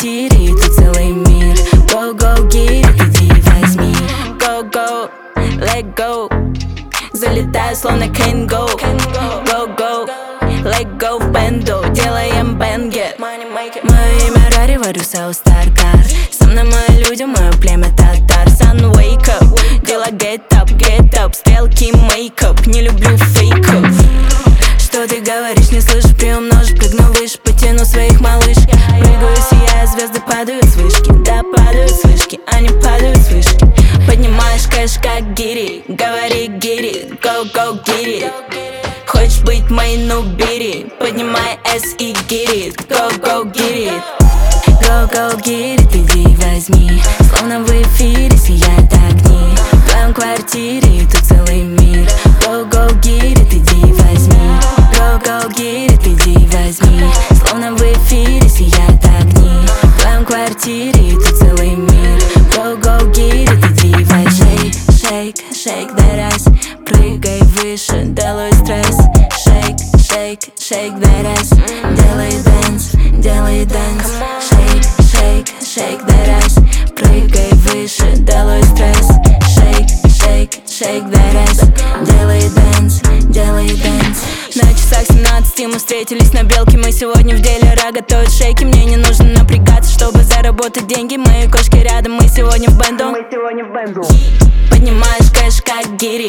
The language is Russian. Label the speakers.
Speaker 1: квартире, и тут целый мир. Go, go, get it, иди возьми. Go, go, let go. Залетаю словно can go. Go, go, let go в бенду. Делаем бенгет. Мое имя Рари, варю соус тартар. Со мной мои люди, мое племя татар. Sun wake up, дела get up. Стрелки мейкап, не люблю фейков. Что ты говоришь, не слышу, приумножу, прыгну выше, потяну своих малыш. Прыгаю, сияю, звезды падают с вышки. Да, падают с вышки, они падают с вышки. Поднимаешь кэш, как гири, говори гири, go, go, get it. Хочешь быть моей, ну бери, поднимай S и get it. Go, go, get it. Go, go, get it, иди возьми. Словно в эфире сияют огни. В твоем квартире, и тут целый мир. Go, go, get it, иди возьми. Go, go, get it, иди возьми. Словно в эфире сияют огни. В твоем квартире, и тут целый мир. Go, go, get it, иди возьми. Shake, shake that ass. Прыгай выше, делай стресс. Shake, shake, shake that ass. Делай dance, делай dance. Shake, shake, shake that ass. Прыгай выше, делай стресс. Shake, shake, shake that ass. Делай dance, делай dance. На часах 17, мы встретились на белке. Мы сегодня в деле, Ра готовит шейки. Мне не нужно напрягаться, чтобы заработать деньги. Мои кошки рядом, мы сегодня в бенду.
Speaker 2: Мы сегодня в бенду.
Speaker 1: Поднимаешь кэш, как гири.